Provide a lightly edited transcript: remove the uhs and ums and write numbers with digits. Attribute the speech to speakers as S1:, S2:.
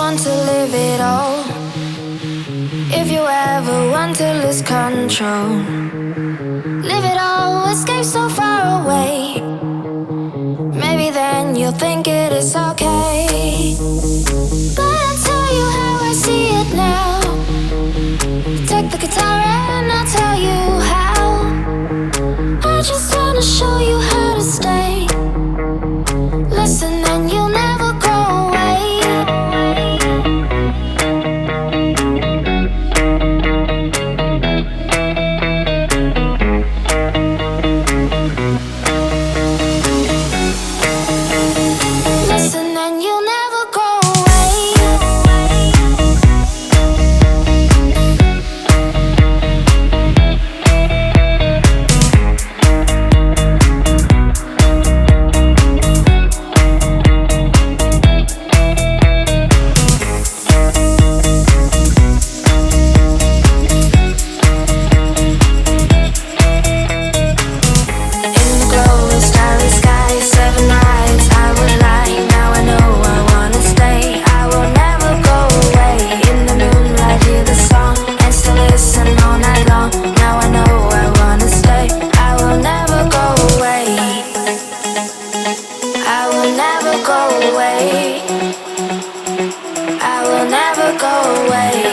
S1: want to live it all, if you ever want to lose control, live it all, escape so far away. Maybe then you'll think it is okay. But I'll tell you how I see it now. Take the guitar and I'll tell you how. I just wanna show you how to stay. Listen and you'll never go away. Listen and you'll never go away. I will never go away.